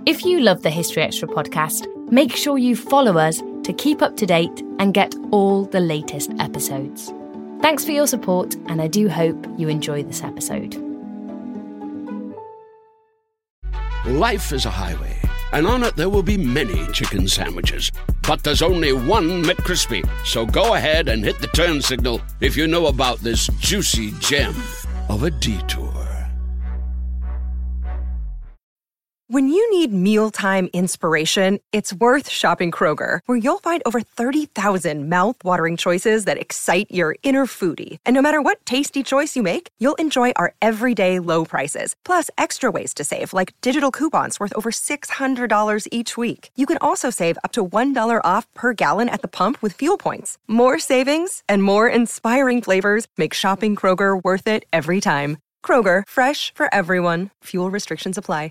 If you love the History Extra podcast, make sure you follow us to keep up to date and get all the latest episodes. Thanks for your support, and I do hope you enjoy this episode. Life is a highway, and on it there will be many chicken sandwiches. But there's only one McCrispy. So go ahead and hit the turn signal if you know about this juicy gem of a detour. When you need mealtime inspiration, it's worth shopping Kroger, where you'll find over 30,000 mouth-watering choices that excite your inner foodie. And no matter what tasty choice you make, you'll enjoy our everyday low prices, plus extra ways to save, like digital coupons worth over $600 each week. You can also save up to $1 off per gallon at the pump with fuel points. More savings and more inspiring flavors make shopping Kroger worth it every time. Kroger, fresh for everyone. Fuel restrictions apply.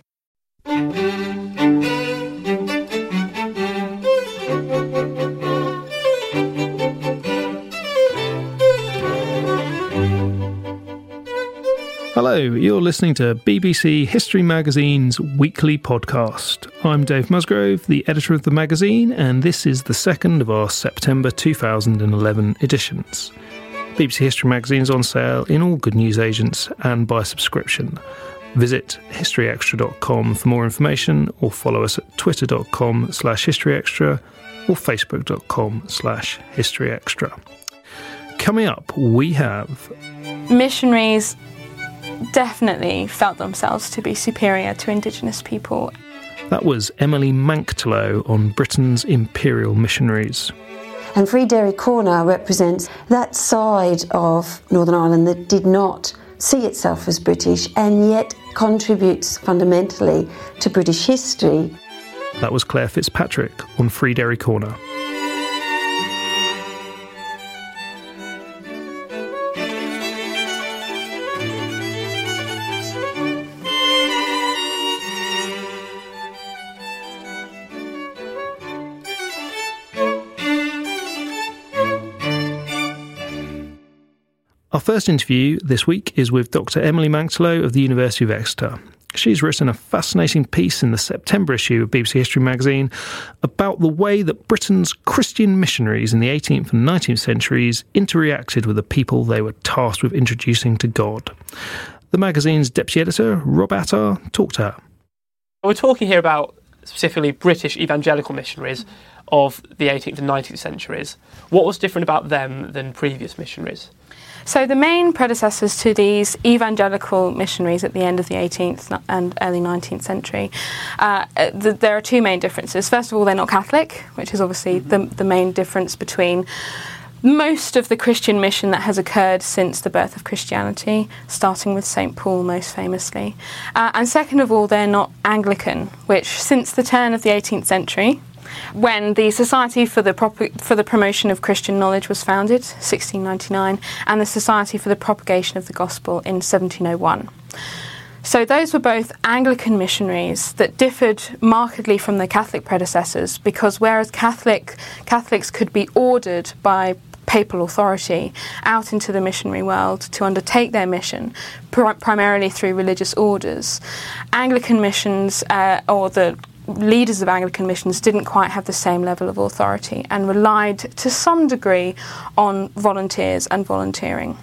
Hello, you're listening to BBC History Magazine's weekly podcast. I'm Dave Musgrove, the editor of the magazine, and this is the second of our September 2011 editions. BBC History Magazine is on sale in all good newsagents and by subscription. Visit historyextra.com for more information, or follow us at twitter.com/historyextra or facebook.com/historyextra. Coming up, we have... Missionaries definitely felt themselves to be superior to Indigenous people. That was Emily Manktlow on Britain's imperial missionaries. And Free Dairy Corner represents that side of Northern Ireland that did not see itself as British and yet contributes fundamentally to British history. That was Claire Fitzpatrick on Free Dairy Corner. Our first interview this week is with Dr. Emily Manktlow of the University of Exeter. She's written a fascinating piece in the September issue of BBC History Magazine about the way that Britain's Christian missionaries in the 18th and 19th centuries interacted with the people they were tasked with introducing to God. The magazine's deputy editor, Rob Attar, talked to her. We're talking here about specifically British evangelical missionaries of the 18th and 19th centuries. What was different about them than previous missionaries? So the main predecessors to these evangelical missionaries at the end of the 18th and early 19th century, there are two main differences. First of all, they're not Catholic, which is obviously the main difference between most of the Christian mission that has occurred since the birth of Christianity, starting with St. Paul most famously. And second of all, they're not Anglican, which since the turn of the 18th century, when the Society for the Promotion of Christian Knowledge was founded, 1699, and the Society for the Propagation of the Gospel in 1701. So those were both Anglican missionaries that differed markedly from their Catholic predecessors, because whereas Catholics could be ordered by papal authority out into the missionary world to undertake their mission, primarily through religious orders, Anglican missions, or the leaders of Anglican missions, didn't quite have the same level of authority and relied to some degree on volunteers and volunteering.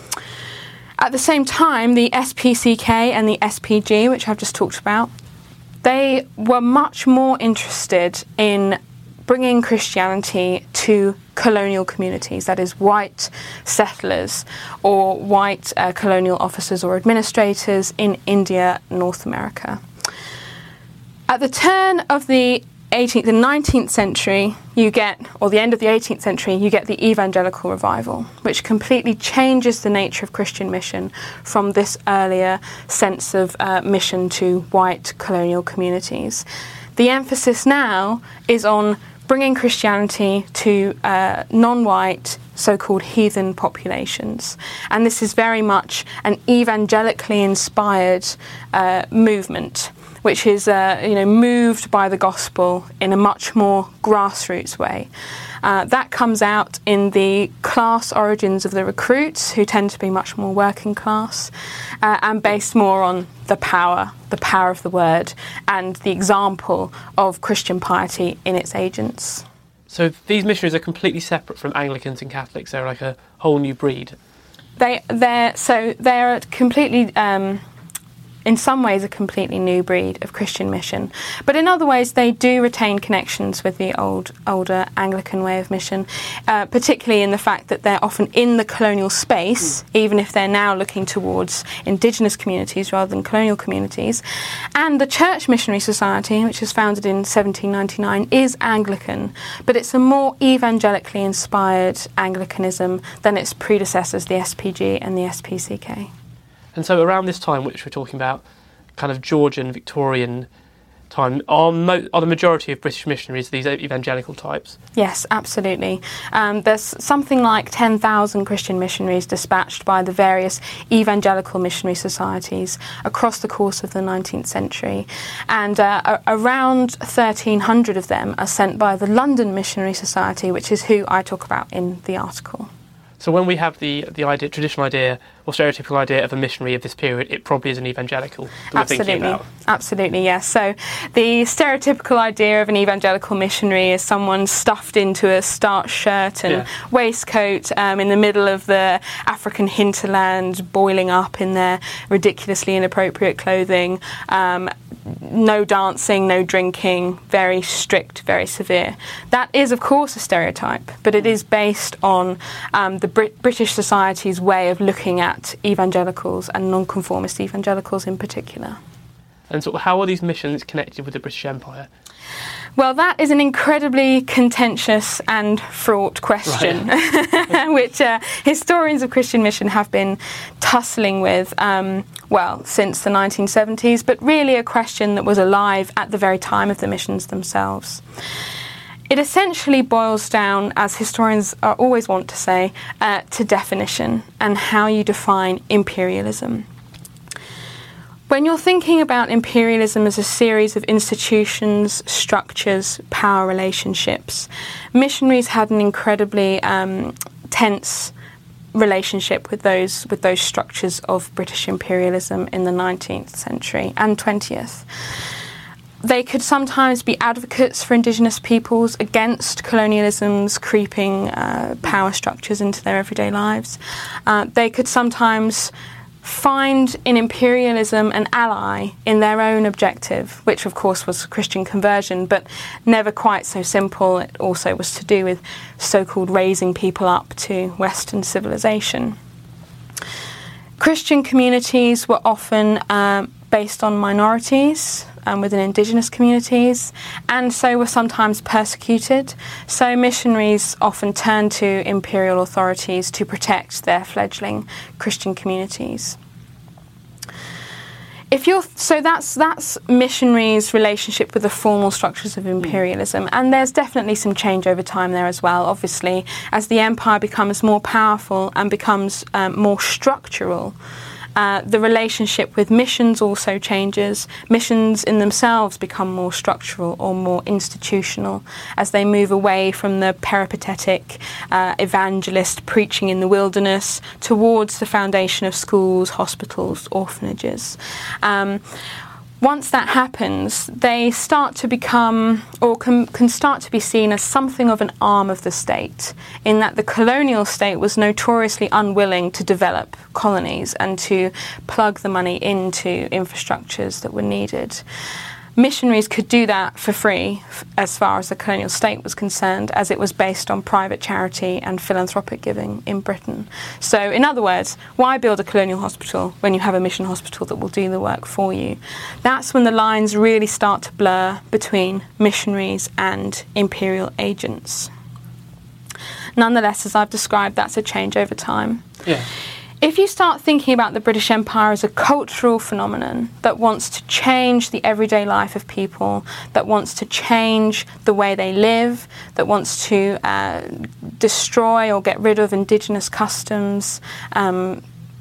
At the same time, the SPCK and the SPG, which I've just talked about, they were much more interested in bringing Christianity to colonial communities, that is, white settlers or white colonial officers or administrators in India, North America. At the turn of the 18th and 19th century, or the end of the 18th century, you get the evangelical revival, which completely changes the nature of Christian mission from this earlier sense of mission to white colonial communities. The emphasis now is on bringing Christianity to non-white, so-called heathen populations. And this is very much an evangelically inspired movement, which is moved by the gospel in a much more grassroots way. That comes out in the class origins of the recruits, who tend to be much more working class, and based more on the power of the word, and the example of Christian piety in its agents. So these missionaries are completely separate from Anglicans and Catholics. They're like a whole new breed. They're completely, in some ways, a completely new breed of Christian mission. But in other ways, they do retain connections with the older Anglican way of mission, particularly in the fact that they're often in the colonial space, even if they're now looking towards indigenous communities rather than colonial communities. And the Church Missionary Society, which was founded in 1799, is Anglican, but it's a more evangelically inspired Anglicanism than its predecessors, the SPG and the SPCK. And so around this time, which we're talking about, kind of Georgian, Victorian time, are the majority of British missionaries these evangelical types? Yes, absolutely. There's something like 10,000 Christian missionaries dispatched by the various evangelical missionary societies across the course of the 19th century. And around 1,300 of them are sent by the London Missionary Society, which is who I talk about in the article. So when we have the traditional idea or stereotypical idea of a missionary of this period, it probably is an evangelical that we're thinking about. Absolutely, yes. So the stereotypical idea of an evangelical missionary is someone stuffed into a starched shirt and waistcoat in the middle of the African hinterland, boiling up in their ridiculously inappropriate clothing. No dancing, no drinking, very strict, very severe. That is, of course, a stereotype, but it is based on the British society's way of looking at evangelicals and nonconformist evangelicals in particular. And so how are these missions connected with the British Empire? Well, that is an incredibly contentious and fraught question, right. Which historians of Christian mission have been tussling with, since the 1970s, but really a question that was alive at the very time of the missions themselves. It essentially boils down, as historians always want to say, to definition and how you define imperialism. When you're thinking about imperialism as a series of institutions, structures, power relationships, missionaries had an incredibly tense relationship with those structures of British imperialism in the 19th century and 20th. They could sometimes be advocates for indigenous peoples against colonialism's creeping power structures into their everyday lives. They could sometimes find in imperialism an ally in their own objective, which of course was Christian conversion, but never quite so simple. It also was to do with so-called raising people up to Western civilization. Christian communities were often based on minorities within indigenous communities, and so were sometimes persecuted. So missionaries often turned to imperial authorities to protect their fledgling Christian communities. That's missionaries' relationship with the formal structures of imperialism, and there's definitely some change over time there as well. Obviously, as the empire becomes more powerful and becomes more structural, the relationship with missions also changes. Missions in themselves become more structural or more institutional as they move away from the peripatetic evangelist preaching in the wilderness towards the foundation of schools, hospitals, orphanages. Once that happens, they start to become, or can start to be seen as something of an arm of the state, in that the colonial state was notoriously unwilling to develop colonies and to plug the money into infrastructures that were needed. Missionaries could do that for free as far as the colonial state was concerned, as it was based on private charity and philanthropic giving in Britain. So, in other words, why build a colonial hospital when you have a mission hospital that will do the work for you? That's when the lines really start to blur between missionaries and imperial agents. Nonetheless, as I've described, that's a change over time. Yeah. If you start thinking about the British Empire as a cultural phenomenon that wants to change the everyday life of people, that wants to change the way they live, that wants to destroy or get rid of indigenous customs,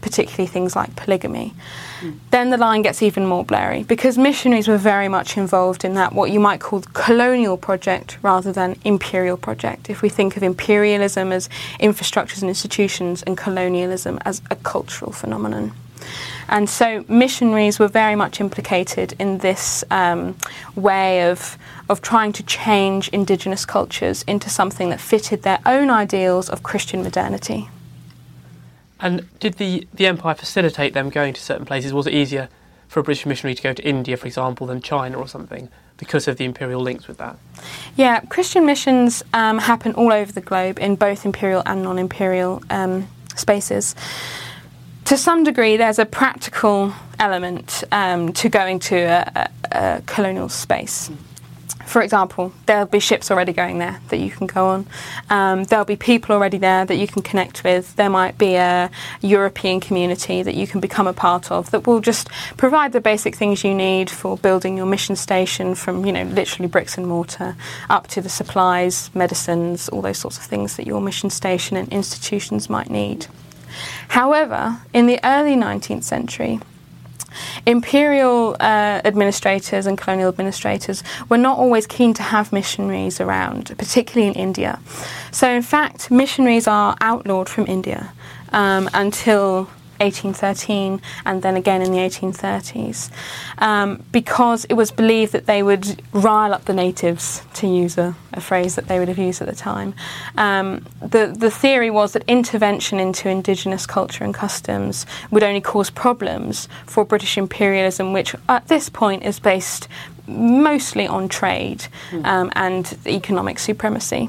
particularly things like polygamy. Then the line gets even more blurry, because missionaries were very much involved in that, what you might call the colonial project rather than imperial project, if we think of imperialism as infrastructures and institutions and colonialism as a cultural phenomenon. And so missionaries were very much implicated in this way of trying to change indigenous cultures into something that fitted their own ideals of Christian modernity. And did the empire facilitate them going to certain places? Was it easier for a British missionary to go to India, for example, than China or something, because of the imperial links with that? Yeah, Christian missions happen all over the globe in both imperial and non-imperial spaces. To some degree, there's a practical element to going to a colonial space. For example, there'll be ships already going there that you can go on. There'll be people already there that you can connect with. There might be a European community that you can become a part of that will just provide the basic things you need for building your mission station, from, literally bricks and mortar, up to the supplies, medicines, all those sorts of things that your mission station and institutions might need. However, in the early 19th century, imperial administrators and colonial administrators were not always keen to have missionaries around, particularly in India. So in fact, missionaries are outlawed from India until 1813, and then again in the 1830s, because it was believed that they would rile up the natives, to use a phrase that they would have used at the time. The theory was that intervention into indigenous culture and customs would only cause problems for British imperialism, which at this point is based mostly on trade and economic supremacy.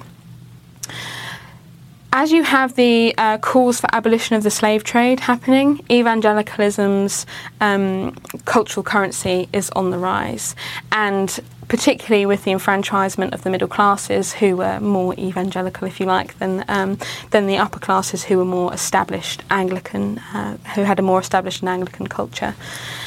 As you have the calls for abolition of the slave trade happening, evangelicalism's cultural currency is on the rise, and particularly with the enfranchisement of the middle classes, who were more evangelical, if you like, than the upper classes, who were more established Anglican, who had a more established Anglican culture.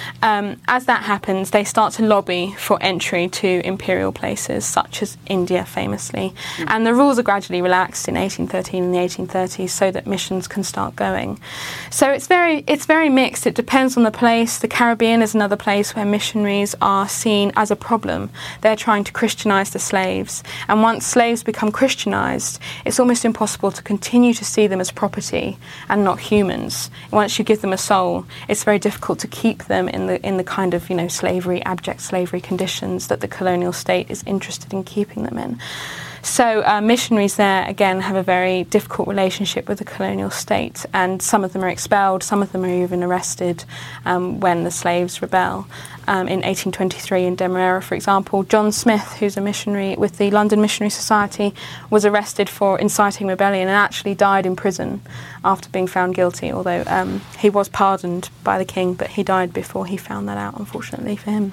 As that happens, they start to lobby for entry to imperial places, such as India, famously. And the rules are gradually relaxed in 1813 and the 1830s so that missions can start going. So it's very mixed. It depends on the place. The Caribbean is another place where missionaries are seen as a problem. They're trying to Christianise the slaves. And once slaves become Christianised, it's almost impossible to continue to see them as property and not humans. Once you give them a soul, it's very difficult to keep them in the kind of slavery, abject slavery conditions that the colonial state is interested in keeping them in. So missionaries there, again, have a very difficult relationship with the colonial state, and some of them are expelled, some of them are even arrested when the slaves rebel. In 1823 in Demerara, for example, John Smith, who's a missionary with the London Missionary Society, was arrested for inciting rebellion and actually died in prison after being found guilty, although he was pardoned by the king, but he died before he found that out, unfortunately for him.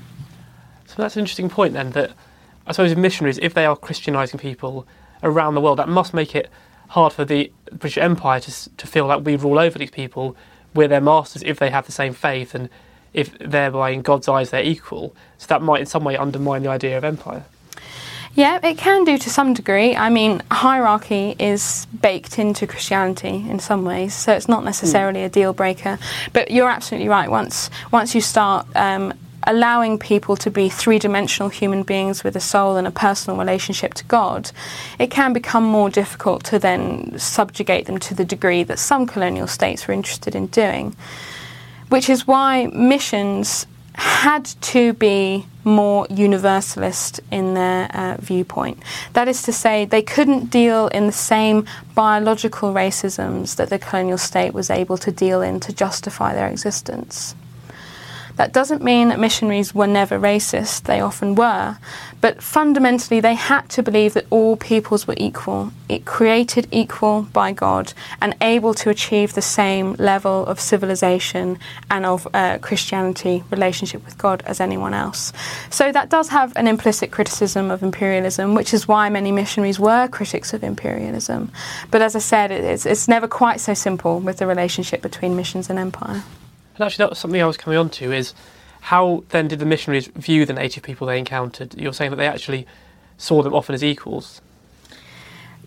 So that's an interesting point then, that I suppose in missionaries, if they are Christianising people around the world, that must make it hard for the British Empire to feel like we rule over these people, we're their masters if they have the same faith, and if thereby in God's eyes they're equal. So that might in some way undermine the idea of empire. Yeah, it can do to some degree. I mean, hierarchy is baked into Christianity in some ways, so it's not necessarily a deal breaker. But you're absolutely right. Once you start allowing people to be three-dimensional human beings with a soul and a personal relationship to God, it can become more difficult to then subjugate them to the degree that some colonial states were interested in doing. Which is why missions had to be more universalist in their viewpoint. That is to say, they couldn't deal in the same biological racisms that the colonial state was able to deal in to justify their existence. That doesn't mean that missionaries were never racist, they often were, but fundamentally they had to believe that all peoples were equal, created equal by God, and able to achieve the same level of civilization and of Christianity relationship with God as anyone else. So that does have an implicit criticism of imperialism, which is why many missionaries were critics of imperialism. But as I said, it's never quite so simple with the relationship between missions and empire. And actually, that was something I was coming on to, is how then did the missionaries view the native people they encountered? You're saying that they actually saw them often as equals.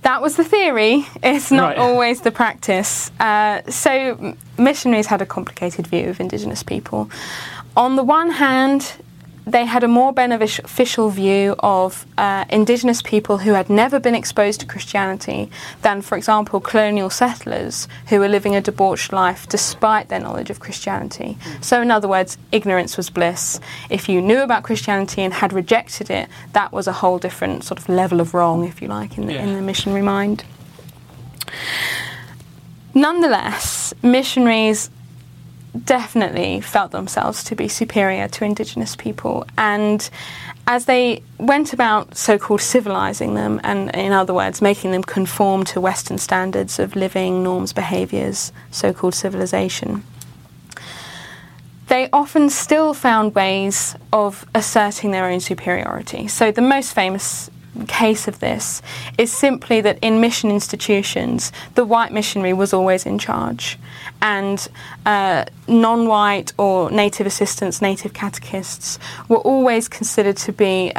That was the theory. It's not always the practice. So missionaries had a complicated view of indigenous people. On the one hand, they had a more beneficial view of indigenous people who had never been exposed to Christianity than, for example, colonial settlers who were living a debauched life despite their knowledge of Christianity. So in other words, ignorance was bliss. If you knew about Christianity and had rejected it, that was a whole different sort of level of wrong, if you like, in the missionary mind. Nonetheless, missionaries definitely felt themselves to be superior to indigenous people, and as they went about so-called civilizing them, and in other words making them conform to Western standards of living, norms, behaviours, so-called civilization, they often still found ways of asserting their own superiority. So the most famous case of this is simply that in mission institutions, the white missionary was always in charge, and non-white or native assistants, native catechists, were always considered to be,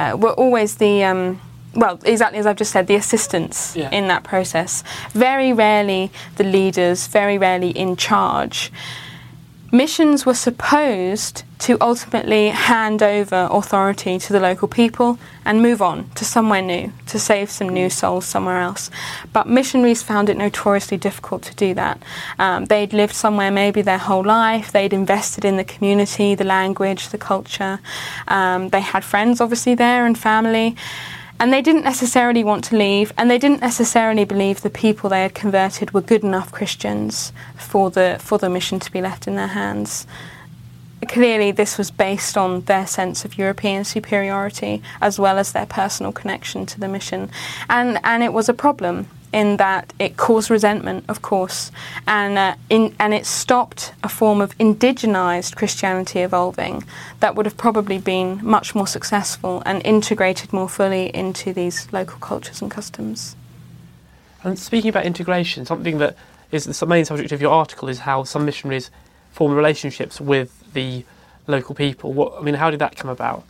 well, exactly as I've just said, the assistants in that process. Very rarely the leaders, very rarely in charge. Missions were supposed to ultimately hand over authority to the local people and move on to somewhere new, to save some new souls somewhere else. But missionaries found it notoriously difficult to do that. They'd lived somewhere maybe their whole life, they'd invested in the community, the language, the culture. They had friends obviously there and family. And they didn't necessarily want to leave, and they didn't necessarily believe the people they had converted were good enough Christians for the mission to be left in their hands. Clearly, this was based on their sense of European superiority, as well as their personal connection to the mission. And it was a problem in that it caused resentment, of course, and it stopped a form of indigenized Christianity evolving that would have probably been much more successful and integrated more fully into these local cultures and customs. And speaking about integration, something that is the main subject of your article is how some missionaries form relationships with the local people. How did that come about?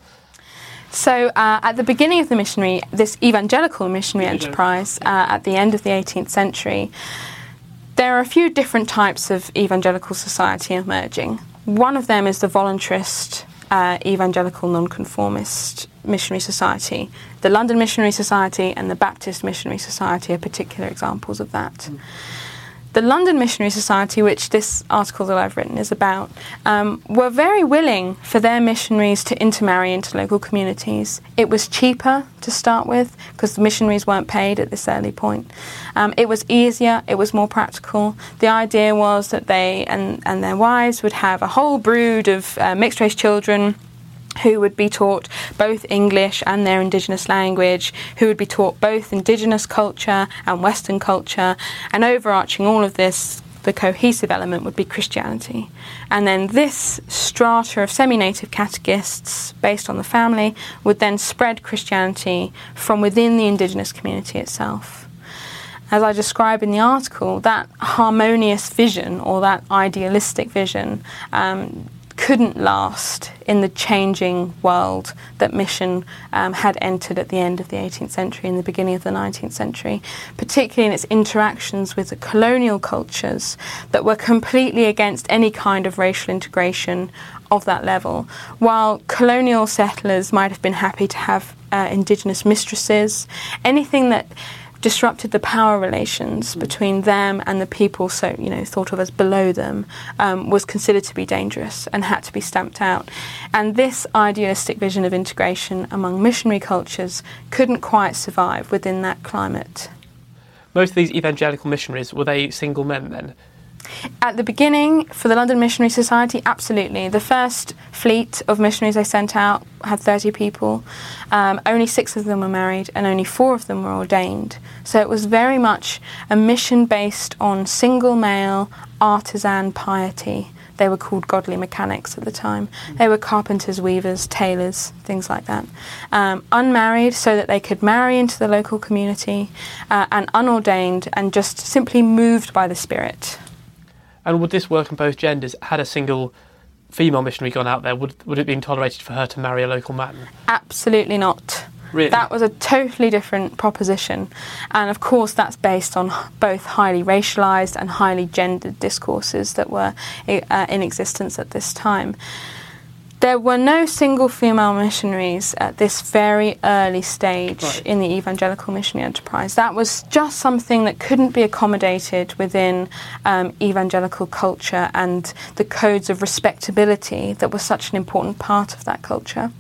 So at the beginning of this evangelical missionary enterprise, at the end of the 18th century, there are a few different types of evangelical society emerging. One of them is the voluntarist evangelical nonconformist missionary society. The London Missionary Society and the Baptist Missionary Society are particular examples of that. The London Missionary Society, which this article that I've written is about, were very willing for their missionaries to intermarry into local communities. It was cheaper to start with because the missionaries weren't paid at this early point. It was easier, it was more practical. The idea was that they and their wives would have a whole brood of mixed-race children who would be taught both English and their indigenous language, who would be taught both indigenous culture and Western culture, and overarching all of this, the cohesive element would be Christianity. And then this strata of semi-native catechists, based on the family, would then spread Christianity from within the indigenous community itself. As I describe in the article, that harmonious vision, or that idealistic vision, couldn't last in the changing world that mission had entered at the end of the 18th century and the beginning of the 19th century, particularly in its interactions with the colonial cultures that were completely against any kind of racial integration of that level. While colonial settlers might have been happy to have indigenous mistresses, anything that disrupted the power relations between them and the people, so thought of as below them, was considered to be dangerous and had to be stamped out. And this idealistic vision of integration among missionary cultures couldn't quite survive within that climate. Most of these evangelical missionaries, were they single men then? At the beginning, for the London Missionary Society, absolutely. The first fleet of missionaries they sent out had 30 people. Only 6 of them were married and only 4 of them were ordained. So it was very much a mission based on single male artisan piety. They were called godly mechanics at the time. They were carpenters, weavers, tailors, things like that. Unmarried, so that they could marry into the local community, and unordained and just simply moved by the Spirit. And would this work on both genders? Had a single female missionary gone out there, would it have been tolerated for her to marry a local man? Absolutely not. Really? That was a totally different proposition. And of course that's based on both highly racialised and highly gendered discourses that were in existence at this time. There were no single female missionaries at this very early stage in the evangelical missionary enterprise. That was just something that couldn't be accommodated within evangelical culture and the codes of respectability that was such an important part of that culture.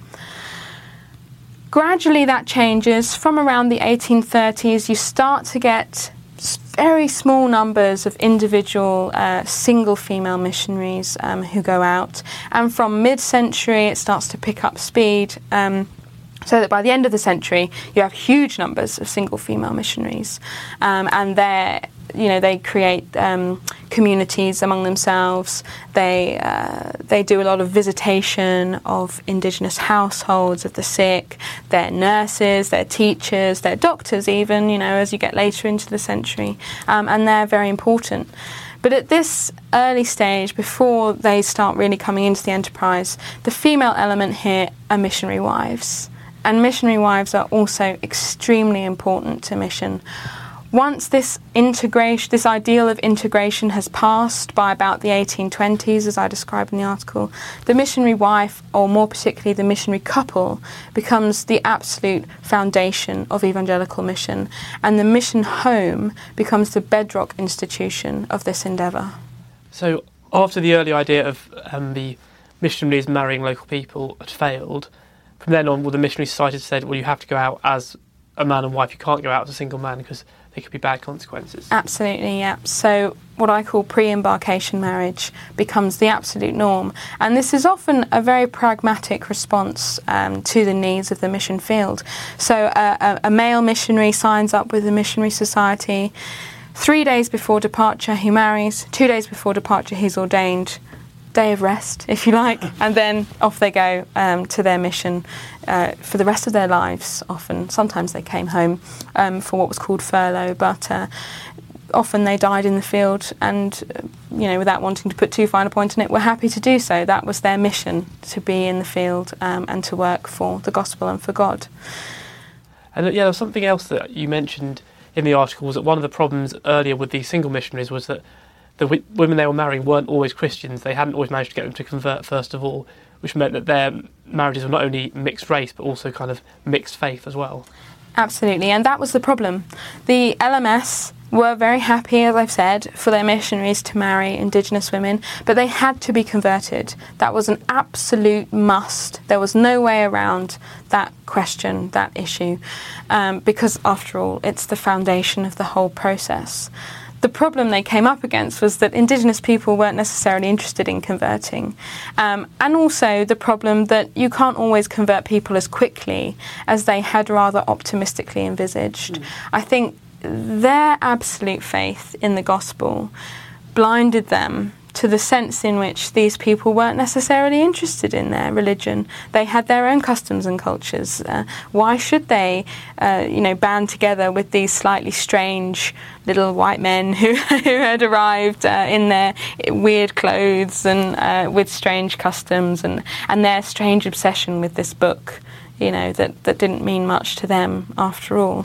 Gradually that changes. From around the 1830s, you start to get very small numbers of individual single female missionaries who go out, and from mid-century it starts to pick up speed, so that by the end of the century you have huge numbers of single female missionaries, and they create communities among themselves. They do a lot of visitation of indigenous households, of the sick. They're nurses, they're teachers, they're doctors even, as you get later into the century, and they're very important. But at this early stage, before they start really coming into the enterprise, the female element here are missionary wives. And missionary wives are also extremely important to mission. Once this ideal of integration has passed by about the 1820s, as I described in the article, the missionary wife, or more particularly the missionary couple, becomes the absolute foundation of evangelical mission, and the mission home becomes the bedrock institution of this endeavour. So after the early idea of the missionaries marrying local people had failed, from then on, the missionary society said, well, you have to go out as a man and wife. You can't go out as a single man because there could be bad consequences. Absolutely, yeah. So what I call pre-embarkation marriage becomes the absolute norm. And this is often a very pragmatic response to the needs of the mission field. So a male missionary signs up with the missionary society. 3 days before departure, he marries. 2 days before departure, he's ordained. Day of rest, if you like, and then off they go to their mission for the rest of their lives. Sometimes they came home for what was called furlough, but often they died in the field, and without wanting to put too fine a point on it, were happy to do so. That was their mission, to be in the field and to work for the gospel and for God. And there was something else that you mentioned in the article, was that one of the problems earlier with these single missionaries was that the women they were marrying weren't always Christians. They hadn't always managed to get them to convert first of all, which meant that their marriages were not only mixed race but also kind of mixed faith as well. Absolutely, and that was the problem. The LMS were very happy, as I've said, for their missionaries to marry Indigenous women, but they had to be converted. That was an absolute must. There was no way around that question, that issue, because after all, it's the foundation of the whole process. The problem they came up against was that Indigenous people weren't necessarily interested in converting, and also the problem that you can't always convert people as quickly as they had rather optimistically envisaged. I think their absolute faith in the gospel blinded them to the sense in which these people weren't necessarily interested in their religion. They had their own customs and cultures. Why should they, band together with these slightly strange little white men who had arrived in their weird clothes and with strange customs and their strange obsession with this book, that didn't mean much to them after all.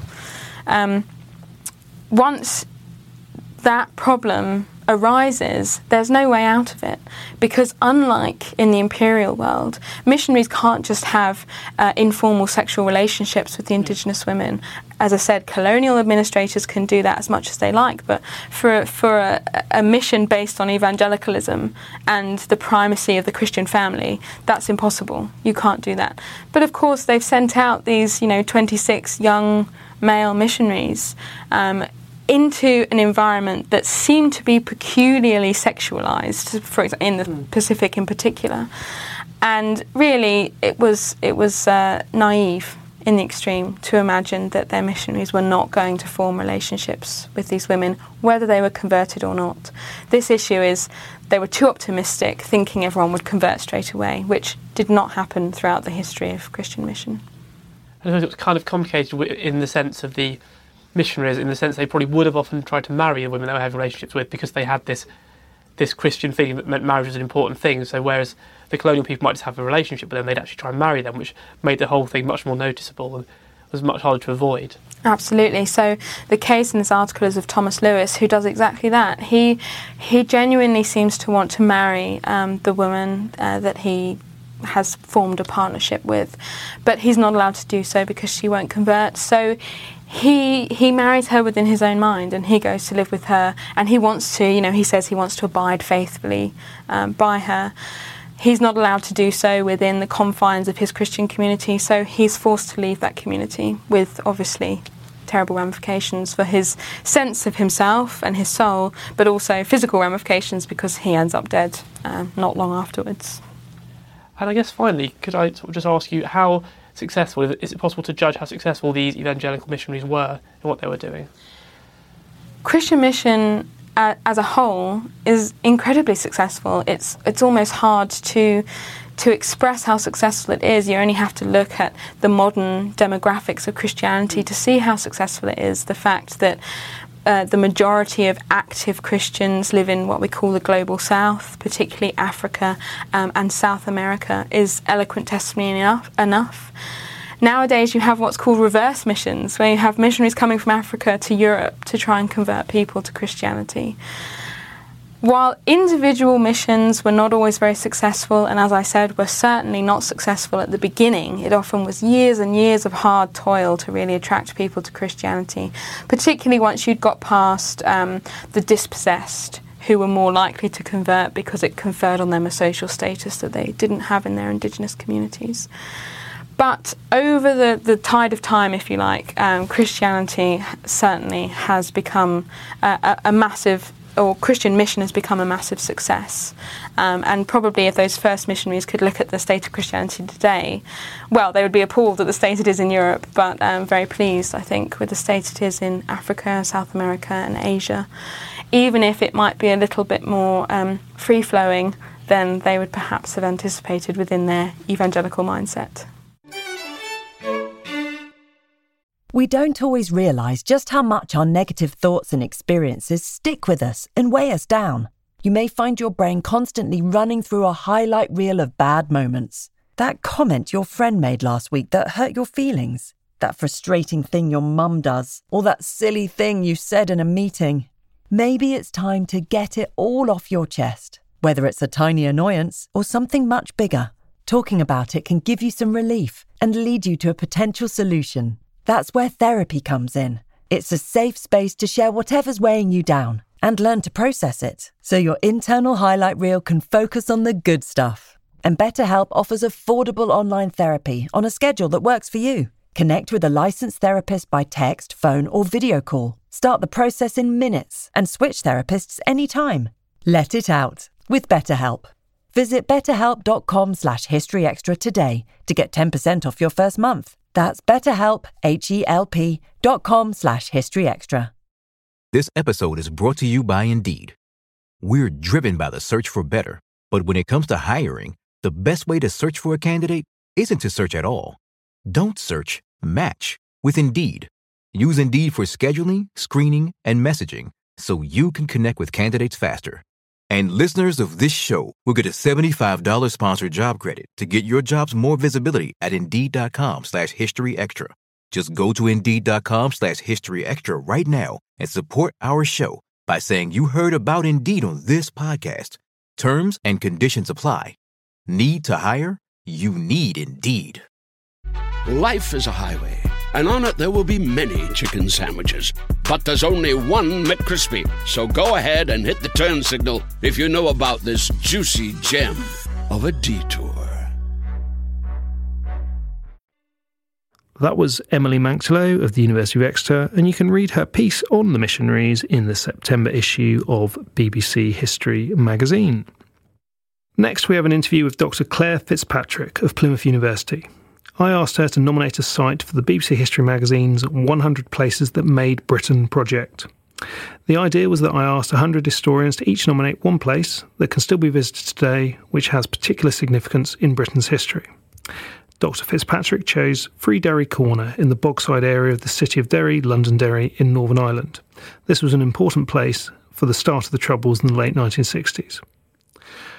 Once that problem arises, there's no way out of it, because unlike in the imperial world, missionaries can't just have informal sexual relationships with the Indigenous women. As I said, colonial administrators can do that as much as they like, but for a mission based on evangelicalism and the primacy of the Christian family, that's impossible. You can't do that. But of course, they've sent out these 26 young male missionaries into an environment that seemed to be peculiarly sexualized, for example, in the Pacific in particular. And really, it was naive in the extreme to imagine that their missionaries were not going to form relationships with these women, whether they were converted or not. This issue is they were too optimistic, thinking everyone would convert straight away, which did not happen throughout the history of Christian mission. And it was kind of complicated in the sense of the missionaries, in the sense they probably would have often tried to marry the women they were having relationships with because they had this Christian feeling that meant marriage was an important thing. So whereas the colonial people might just have a relationship with them, they'd actually try and marry them, which made the whole thing much more noticeable. And was much harder to avoid. Absolutely. So the case in this article is of Thomas Lewis, who does exactly that. He genuinely seems to want to marry the woman that he has formed a partnership with, but he's not allowed to do so because she won't convert. So he marries her within his own mind, and he goes to live with her, and he wants to, he says he wants to abide faithfully by her. He's not allowed to do so within the confines of his Christian community, so he's forced to leave that community, with obviously terrible ramifications for his sense of himself and his soul, but also physical ramifications because he ends up dead not long afterwards. And I guess finally, could I sort of just ask you, how successful, is it possible to judge how successful these evangelical missionaries were in what they were doing? Christian mission as a whole is incredibly successful. It's almost hard to express how successful it is. You only have to look at the modern demographics of Christianity to see how successful it is. The fact that the majority of active Christians live in what we call the global south, particularly Africa and South America, is eloquent testimony enough. Nowadays you have what's called reverse missions, where you have missionaries coming from Africa to Europe to try and convert people to Christianity. While individual missions were not always very successful, and as I said, were certainly not successful at the beginning, it often was years and years of hard toil to really attract people to Christianity, particularly once you'd got past the dispossessed, who were more likely to convert because it conferred on them a social status that they didn't have in their indigenous communities. But over the tide of time, if you like, Christianity certainly has become a massive, or Christian mission has become a massive success. And probably if those first missionaries could look at the state of Christianity today, well, they would be appalled at the state it is in Europe, but very pleased, I think, with the state it is in Africa, South America and Asia. Even if it might be a little bit more free-flowing than they would perhaps have anticipated within their evangelical mindset. We don't always realise just how much our negative thoughts and experiences stick with us and weigh us down. You may find your brain constantly running through a highlight reel of bad moments. That comment your friend made last week that hurt your feelings. That frustrating thing your mum does. Or that silly thing you said in a meeting. Maybe it's time to get it all off your chest. Whether it's a tiny annoyance or something much bigger, talking about it can give you some relief and lead you to a potential solution. That's where therapy comes in. It's a safe space to share whatever's weighing you down and learn to process it, so your internal highlight reel can focus on the good stuff. And BetterHelp offers affordable online therapy on a schedule that works for you. Connect with a licensed therapist by text, phone, or video call. Start the process in minutes and switch therapists anytime. Let it out with BetterHelp. Visit betterhelp.com/historyextra today to get 10% off your first month. That's BetterHelp, HELP.com/historyextra. This episode is brought to you by Indeed. We're driven by the search for better, but when it comes to hiring, the best way to search for a candidate isn't to search at all. Don't search, match with Indeed. Use Indeed for scheduling, screening, and messaging so you can connect with candidates faster. And listeners of this show will get a $75 sponsored job credit to get your jobs more visibility at Indeed.com/historyextra. Just go to Indeed.com/historyextra right now and support our show by saying you heard about Indeed on this podcast. Terms and conditions apply. Need to hire? You need Indeed. Life is a highway, and on it there will be many chicken sandwiches. But there's only one McCrispy. So go ahead and hit the turn signal if you know about this juicy gem of a detour. That was Emily Manktlow of the University of Exeter, and you can read her piece on the missionaries in the September issue of BBC History magazine. Next, we have an interview with Dr. Claire Fitzpatrick of Plymouth University. I asked her to nominate a site for the BBC History magazine's 100 Places That Made Britain project. The idea was that I asked 100 historians to each nominate one place that can still be visited today, which has particular significance in Britain's history. Dr. Fitzpatrick chose Free Derry Corner in the Bogside area of the city of Derry, Londonderry in Northern Ireland. This was an important place for the start of the Troubles in the late 1960s.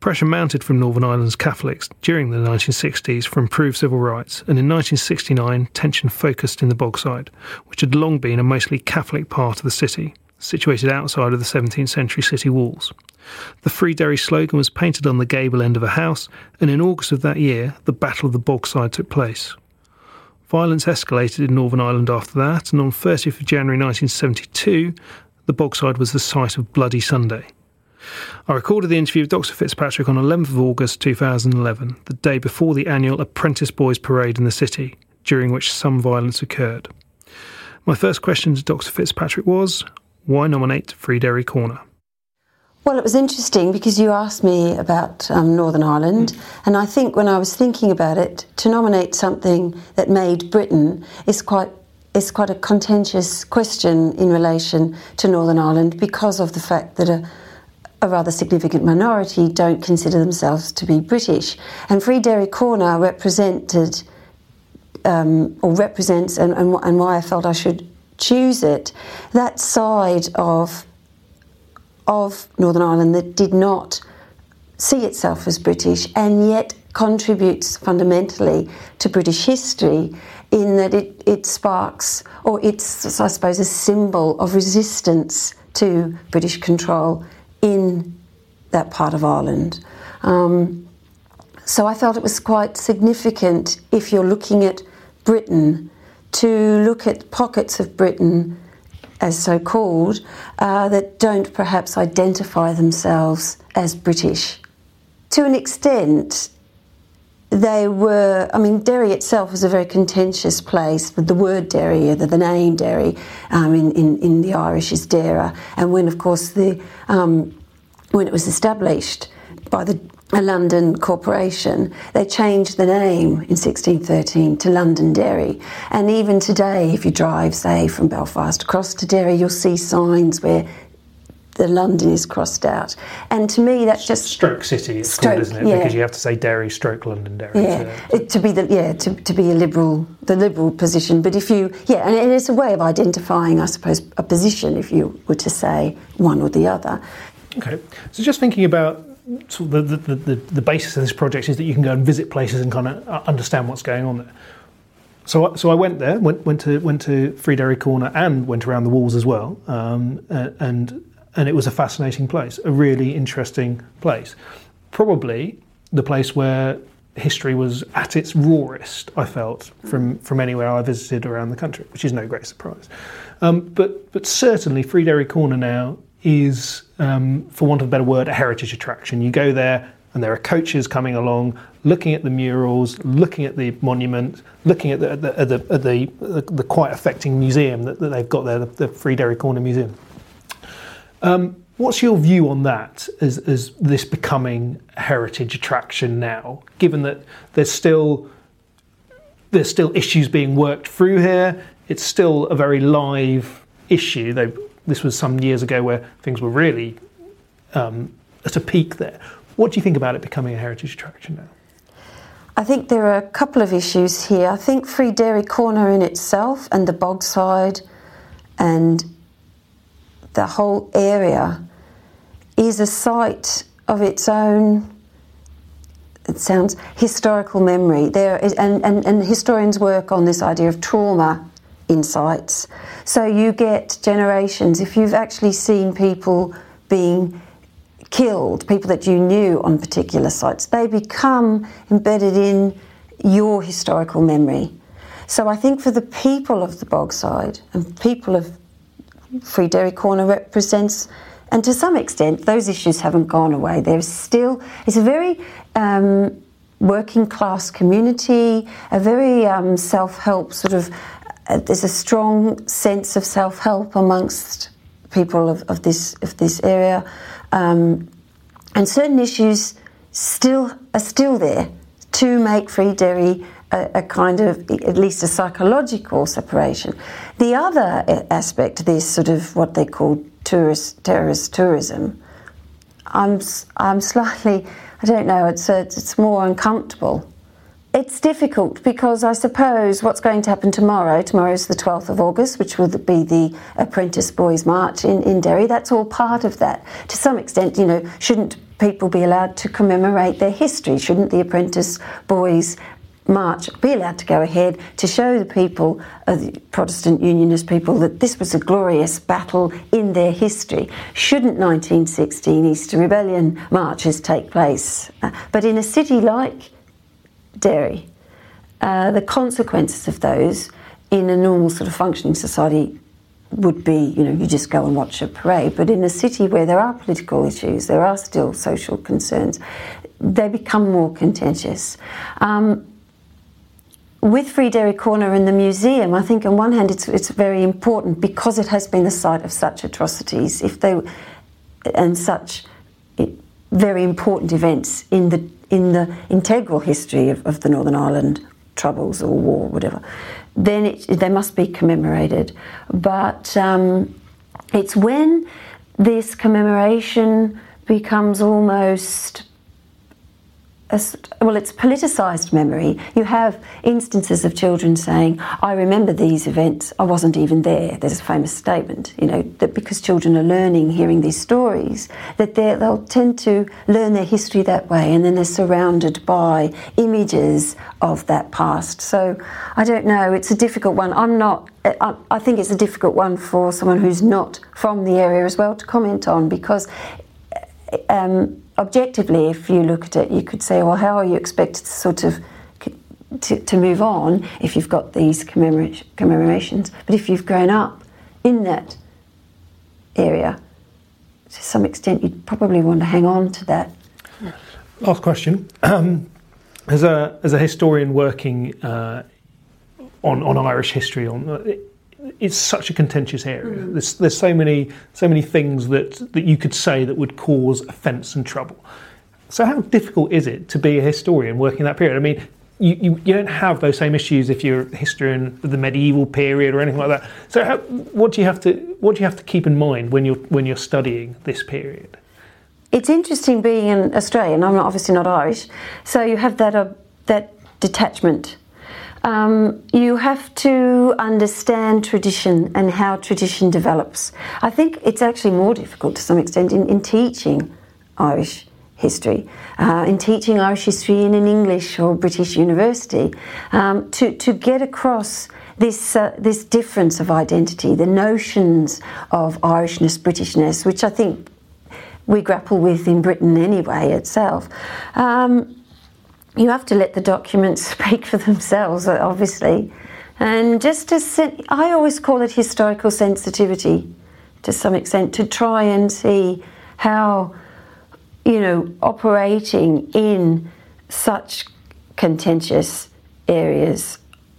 Pressure mounted from Northern Ireland's Catholics during the 1960s for improved civil rights, and in 1969 tension focused in the Bogside, which had long been a mostly Catholic part of the city, situated outside of the 17th century city walls. The Free Derry slogan was painted on the gable end of a house, and in August of that year the Battle of the Bogside took place. Violence escalated in Northern Ireland after that, and on 30th of January 1972 the Bogside was the site of Bloody Sunday. I recorded the interview with Dr. Fitzpatrick on 11th of August 2011, the day before the annual Apprentice Boys Parade in the city, during which some violence occurred. My first question to Dr. Fitzpatrick was, why nominate Free Derry Corner? Well, it was interesting because you asked me about Northern Ireland, and I think when I was thinking about it, to nominate something that made Britain is quite a contentious question in relation to Northern Ireland because of the fact that a rather significant minority don't consider themselves to be British. And Free Derry Corner represents and why I felt I should choose it, that side of Northern Ireland that did not see itself as British and yet contributes fundamentally to British history in that it sparks, or it's, I suppose, a symbol of resistance to British control in that part of Ireland. So I felt it was quite significant, if you're looking at Britain, to look at pockets of Britain, as so-called, that don't perhaps identify themselves as British. To an extent, they were, Derry itself was a very contentious place. The word Derry, the name Derry, in the Irish is Dara. And when, of course, when it was established by a London corporation, they changed the name in 1613 to Londonderry. And even today, if you drive, say, from Belfast across to Derry, you'll see signs where the London is crossed out. And to me, that's just Stroke City. It's called, isn't it? Yeah. Because you have to say Derry, stroke Londonderry. Yeah, to be the liberal position. But if you, and it's a way of identifying, I suppose, a position if you were to say one or the other. Okay, so just thinking about sort of the basis of this project is that you can go and visit places and kind of understand what's going on there. So I went there, went to Free Derry Corner and went around the walls as well, and it was a fascinating place, a really interesting place. Probably the place where history was at its rawest, I felt, from anywhere I visited around the country, which is no great surprise. But certainly Free Derry Corner now is, for want of a better word, a heritage attraction. You go there and there are coaches coming along, looking at the murals, looking at the monument, looking at the quite affecting museum that they've got there, the Free Derry Corner Museum. What's your view on that as this becoming a heritage attraction now, given that there's still issues being worked through here? It's still a very live issue, though this was some years ago where things were really at a peak there. What do you think about it becoming a heritage attraction now? I think there are a couple of issues here. I think Free Derry Corner in itself and the Bogside and the whole area is a site of its own, it sounds, historical memory. There is, and historians work on this idea of trauma in sites. So you get generations, if you've actually seen people being killed, people that you knew on particular sites, they become embedded in your historical memory. So I think for the people of the Bogside and people of Free Derry Corner represents, and to some extent those issues haven't gone away. There's still, it's a very working class community, a very self-help sort of, there's a strong sense of self-help amongst people of this area, and certain issues are still there to make Free Derry a kind of, at least a psychological separation. The other aspect of this sort of what they call terrorist tourism, I'm slightly, I don't know, it's more uncomfortable It's difficult because I suppose what's going to happen tomorrow's the 12th of August, which will be the Apprentice Boys March in Derry. That's all part of that. To some extent, shouldn't people be allowed to commemorate their history? Shouldn't the Apprentice Boys March be allowed to go ahead to show the people, the Protestant Unionist people, that this was a glorious battle in their history? Shouldn't 1916 Easter Rebellion marches take place? But in a city like Derry, the consequences of those in a normal sort of functioning society would be, you just go and watch a parade. But in a city where there are political issues, there are still social concerns, they become more contentious. With Free Derry Corner and the museum, I think on one hand it's very important because it has been the site of such atrocities, and such very important events in the integral history of the Northern Ireland Troubles or war, whatever, then they must be commemorated. But it's when this commemoration becomes almost it's politicised memory. You have instances of children saying, I remember these events, I wasn't even there. There's a famous statement, that because children are learning, hearing these stories, that they'll tend to learn their history that way, and then they're surrounded by images of that past. So, I don't know, it's a difficult one. I think it's a difficult one for someone who's not from the area as well to comment on, because objectively, if you look at it, you could say, well, how are you expected to sort of to move on if you've got these commemorations? But if you've grown up in that area, to some extent, you'd probably want to hang on to that. Last question. As a historian working on Irish history, it's such a contentious area. There's so many things that you could say that would cause offence and trouble. So how difficult is it to be a historian working in that period? I mean, you don't have those same issues if you're a historian of the medieval period or anything like that. So what do you have to keep in mind when you're studying this period? It's interesting being an Australian. I'm obviously not Irish, so you have that detachment. You have to understand tradition and how tradition develops. I think it's actually more difficult to some extent in teaching Irish history, in teaching Irish history in an English or British university, to get across this difference of identity, the notions of Irishness, Britishness, which I think we grapple with in Britain anyway itself. You have to let the documents speak for themselves, obviously. And I always call it historical sensitivity to some extent, to try and see how, operating in such contentious areas,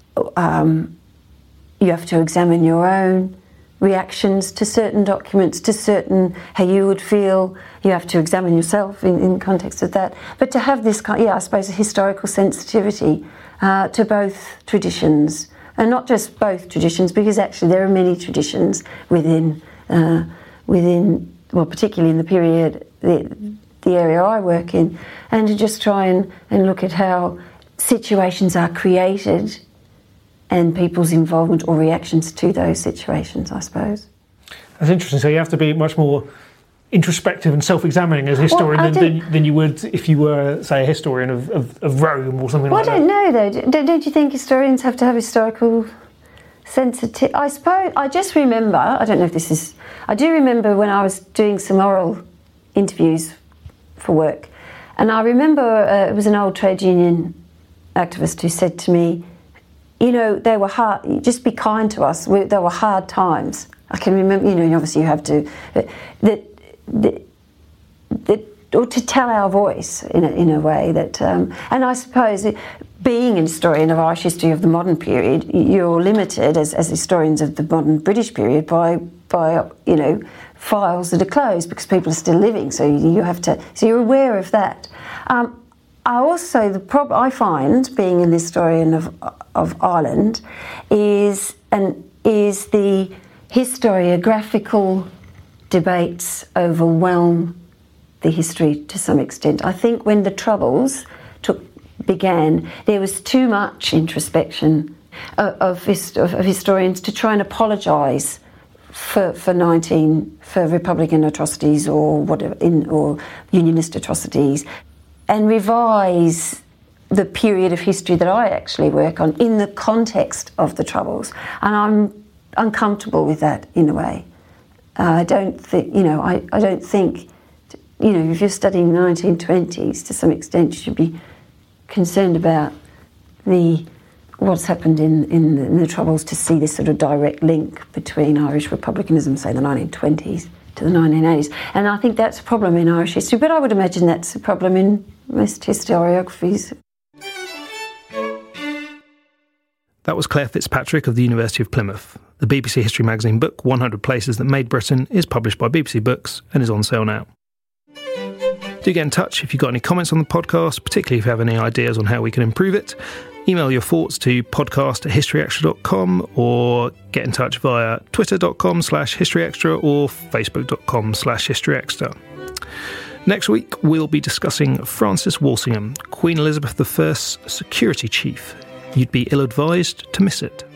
you have to examine your own reactions to certain documents, to how you would feel. You have to examine yourself in context of that. But to have this I suppose, a historical sensitivity to both traditions, and not just both traditions, because actually there are many traditions within, particularly in the period, the area I work in, and to just try and look at how situations are created and people's involvement or reactions to those situations, I suppose. That's interesting. So you have to be much more introspective and self-examining as a historian than you would if you were, say, a historian of Rome or something like that. I don't know, though. Don't you think historians have to have historical sensitivity? I suppose, I just remember, I don't know if this is... I do remember when I was doing some oral interviews for work, and I remember it was an old trade union activist who said to me, they were hard, just be kind to us. There were hard times. I can remember, obviously you have to, or to tell our voice in a way that, and I suppose being a historian of Irish history of the modern period, you're limited as historians of the modern British period by files that are closed because people are still living. So you're aware of that. The problem I find being an historian of Ireland is the historiographical debates overwhelm the history to some extent. I think when the Troubles took began, there was too much introspection of historians to try and apologise for Republican atrocities or whatever, or Unionist atrocities, and revise the period of history that I actually work on in the context of the Troubles. And I'm uncomfortable with that in a way. I don't think, I don't think, if you're studying the 1920s, to some extent you should be concerned about what's happened in the Troubles, to see this sort of direct link between Irish republicanism, say the 1920s, to the 1980s. And I think that's a problem in Irish history, but I would imagine that's a problem in most historiographies. That was Claire Fitzpatrick of the University of Plymouth. The BBC History Magazine book, 100 Places That Made Britain, is published by BBC Books and is on sale now. Do get in touch if you've got any comments on the podcast, particularly if you have any ideas on how we can improve it. Email your thoughts to podcast@historyextra.com or get in touch via twitter.com/historyextra or facebook.com/historyextra. Next week, we'll be discussing Francis Walsingham, Queen Elizabeth I's security chief. You'd be ill-advised to miss it.